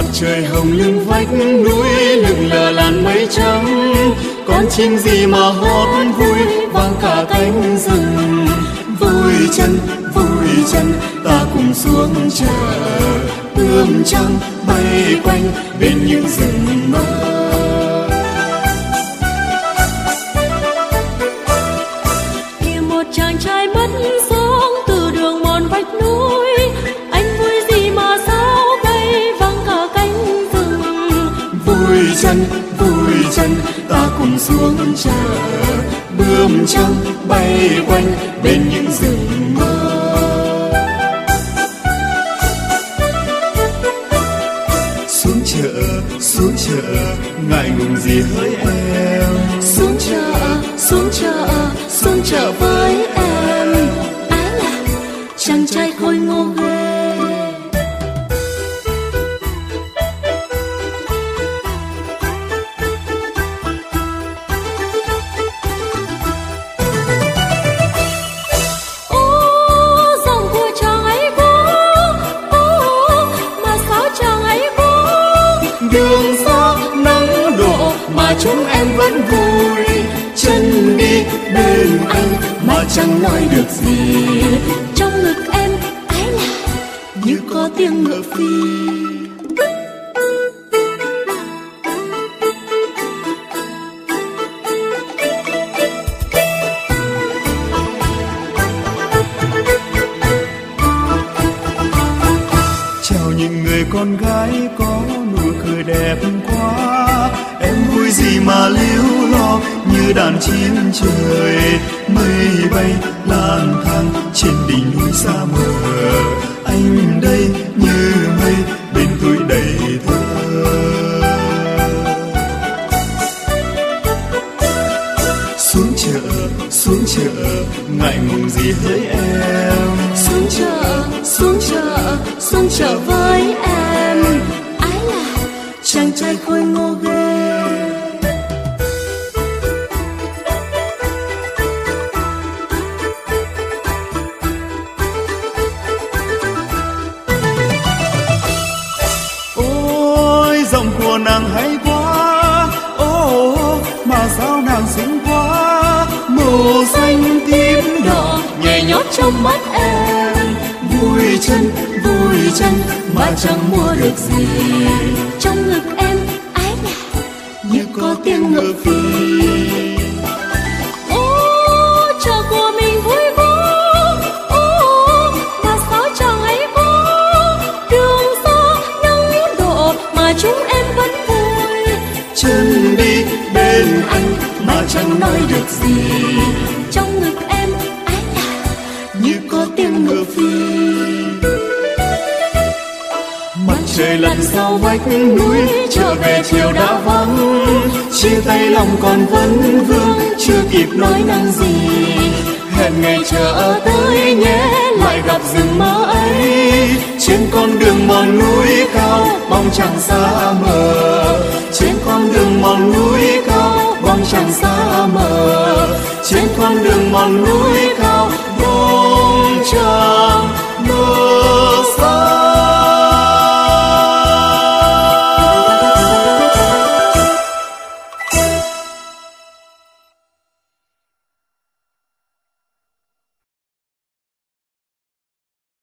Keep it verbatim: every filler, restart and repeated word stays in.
trời hồng lưng vách núi lững lờ làn mây trắng, con chim gì mà hót vui vang cả cánh rừng. Vui chân vui chân ta cùng xuống chợ, ươm trăng bay quanh bên những rừng mơ. Kìa một chàng trai mất xuống từ đường mòn vách núi, anh vui gì mà sao bay vang cả cánh rừng. Vui chân vui chân ta cùng xuống chợ, bướm trắng bay quanh bên những rừng mơ. Xuống chợ xuống chợ ngại ngùng gì hỡi em, Xuống chợ xuống chợ xuống chợ với em. Ái là chàng trai khôi ngô ghê. Đường xa nắng đổ mà chúng em vẫn vui, chân đi bên anh mà chẳng nói được gì. Trong ngực em ái là như có tiếng ngựa phi. Chào những người con gái có nụ cười đẹp quá, em vui gì mà líu lo như đàn chim trời. Mây bay lang thang trên đỉnh núi xa mờ, anh đây như mây bên tuổi đầy thơ. Xuống chợ xuống chợ ngại ngùng gì hỡi em, xuống chợ xuống chợ xuống chợ với em. Ái là chàng trai khôi ngô ghê. Ôi giọng của nàng hay quá, ô mà sao nàng xinh quá, màu xanh tím đỏ nhảy nhót trong mắt em. Vui chân vui chân mà chẳng mua được gì, Trong ngực em ái là như có tiếng ngựa phi. ô chợ của mình vui quá, ô mà sao chẳng ấy quá. Đường xa nắng đổ mà chúng em vẫn vui, Chân đi bên anh mà chẳng nói được gì, trong ngực em ái là như có tiếng ngựa phi. Mặt trời lặn sau vách núi, trở về chiều đã vắng. Chia tay lòng còn vấn vương, chưa kịp nói năng gì. Hẹn ngày chờ tới nhé, lại gặp rừng mơ ấy. Trên con đường mòn núi cao, bóng chẳng xa mờ. Trên con đường mòn núi cao, bóng chẳng xa mờ. Trên con đường mòn núi cao, bóng chẳng